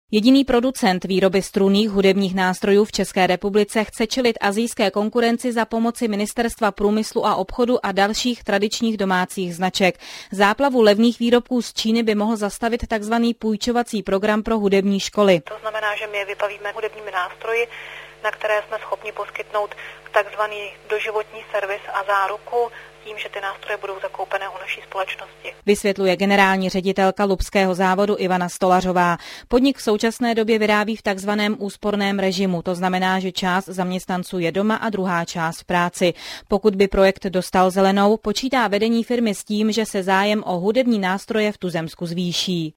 Jediný producent výroby strunných hudebních nástrojů v České republice chce čelit asijské konkurenci za pomoci Ministerstva průmyslu a obchodu a dalších tradičních domácích značek. Záplavu levných výrobků z Číny by mohl zastavit tzv. Půjčovací program pro hudební školy. To znamená, že my je vybavíme hudebními nástroji, na které jsme schopni poskytnout takzvaný doživotní servis a záruku, tím, že ty nástroje budou zakoupené u naší společnosti. Vysvětluje generální ředitelka lubského závodu Ivana Stolařová. Podnik v současné době vyrábí v takzvaném úsporném režimu, to znamená, že část zaměstnanců je doma a druhá část v práci. Pokud by projekt dostal zelenou, počítá vedení firmy s tím, že se zájem o hudební nástroje v tuzemsku zvýší.